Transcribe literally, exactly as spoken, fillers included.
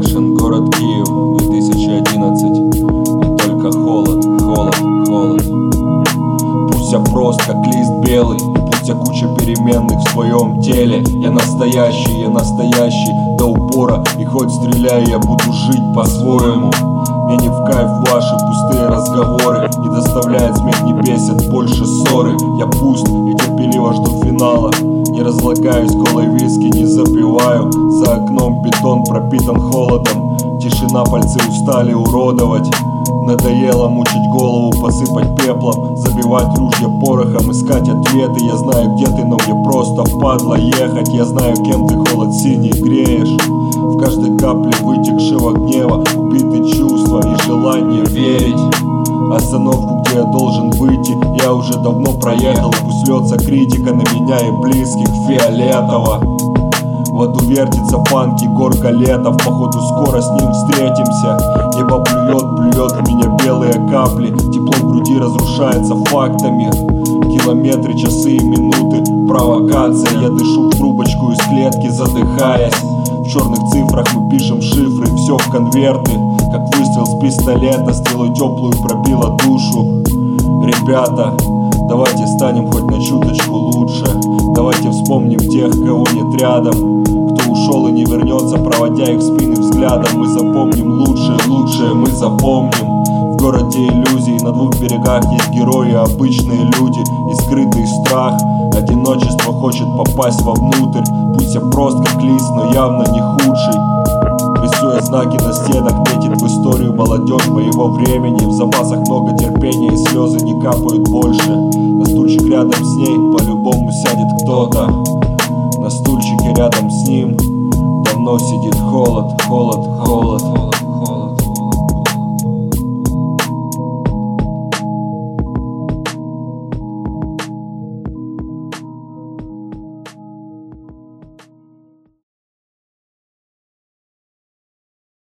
Продакшн, город Киев, две тысячи одиннадцать. И только холод, холод, холод. Пусть я прост, как лист белый, и пусть я куча переменных в своем теле. Я настоящий, я настоящий до упора, и хоть стреляй, я буду жить по-своему. Мне не в кайф ваши пустые разговоры, не доставляет смех, не бесит больше ссоры. Я пуст и терпеливо жду финала, не разлагаюсь, колой виски не запиваю. За окном бетон пропитан холодом, тишина, пальцы устали уродовать. Надоело мучить голову, посыпать пеплом, забивать ружья порохом, искать ответы. Я знаю, где ты, но мне просто впадло ехать. Я знаю, кем ты, холод синий греешь. В каждой капле вытекшего гнева убиты чувства и желание верить. Остановку, где я должен выйти, я уже давно проехал. Пусть льется критика на меня и близких фиолетово. В аду вертится панки, горка летов, походу скоро с ним встретимся. Небо плюет, плюет в меня белые капли, тепло в груди разрушается фактами. Километры, часы и минуты, провокация. Я дышу в трубочку из клетки, задыхаясь. В черных цифрах мы пишем шифры, все в конверты. Как выстрел с пистолета, стрелой теплую пробила душу. Ребята, давайте станем хоть на чуточку лучше. Давайте вспомним тех, кого нет рядом, кто ушел и не вернется, проводя их спины взглядом. Мы запомним лучшее, лучшее мы запомним. В городе иллюзий на двух берегах есть герои, обычные люди и скрытый страх. Одиночество хочет попасть вовнутрь. Пусть я прост как лист, но явно не худший. Рисуя знаки на стенах, метит в историю молодежь моего времени. В запасах много терпения и слезы не капают больше. На стульчик рядом с ней по-любому сядет кто-то. На стульчике рядом с ним давно сидит холод, холод, холод.